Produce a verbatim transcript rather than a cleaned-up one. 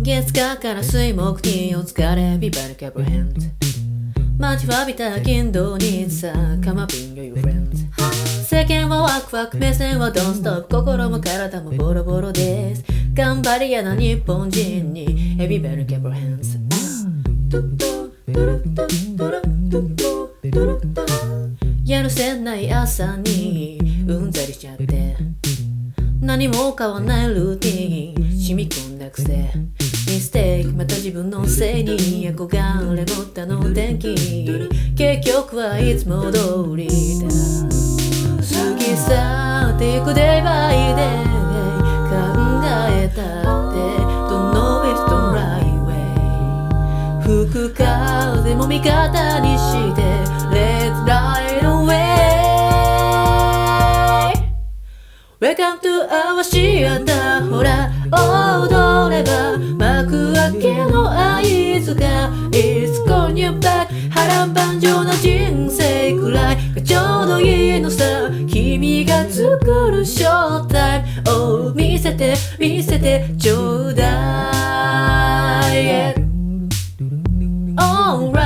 月火から水木金お疲れビバルキャブヘンズ待ちわびた金土日さカマピンよ your friends 世間はワクワク目線はドンストップ心も体もボロボロです頑張り屋な日本人にエビベルキャブヘンズやるせない朝にうんざりしちゃって何も変わんないルーティン染み込んだ癖ミステイクまた自分のせいに憧れ持ったの天気結局はいつも通りだ過ぎ去っていく day by day 考えたって Don't know it's the right way 吹く風も味方にして Let's ride away Welcome to our シアターほら踊れば幕開けの合図が It's on your back 波乱万丈な人生くらいがちょうどいいのさ君が作るショータイム Oh 見せて見せてちょうだい、yeah. Alright